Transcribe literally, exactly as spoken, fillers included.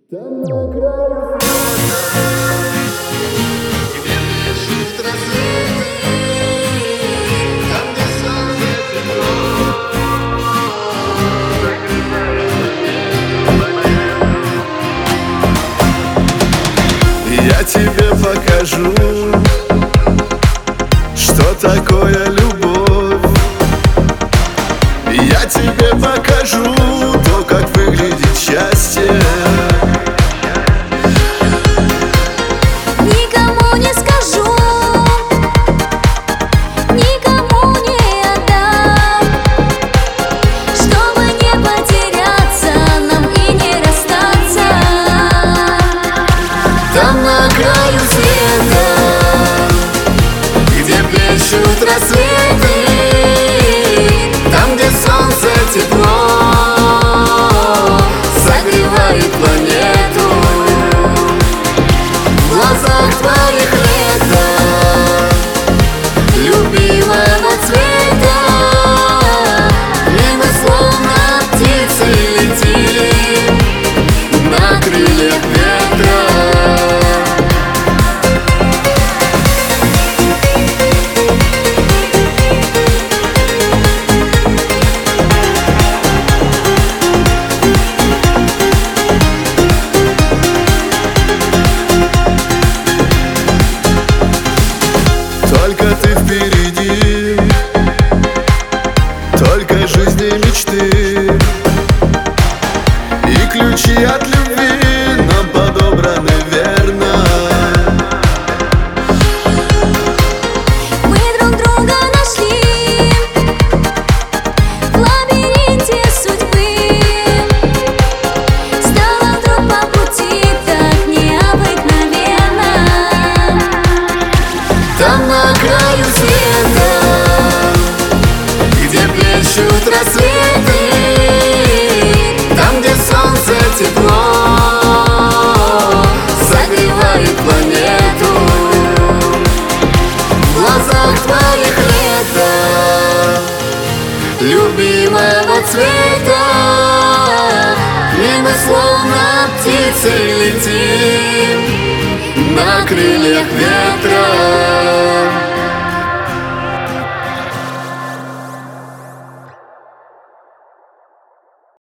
Там на краю где пишут рассветы, там, где солнце тепло. Я тебе покажу, что такое любовь. Я тебе покажу то, как выглядит счастье. Никому не скажу, никому не отдам, чтобы не потеряться нам и не расстаться. Там на краю света, где плещут рассветы, там, где солнце тепло согревает планету. В глазах твоих лето, любимого цвета, и мы словно птицы летим на крыльях ветра. Только ты впереди, только жизни мечты, и ключи от любви нам подобраны верно. Мы друг друга нашли в лабиринте судьбы. Стало вдруг по пути так необыкновенно. Там на краю света, где плещут рассветы, там, где солнце тепло согревает планету. В глазах твоих лето, любимого цвета, и мы словно птицы летим на крыльях ветра.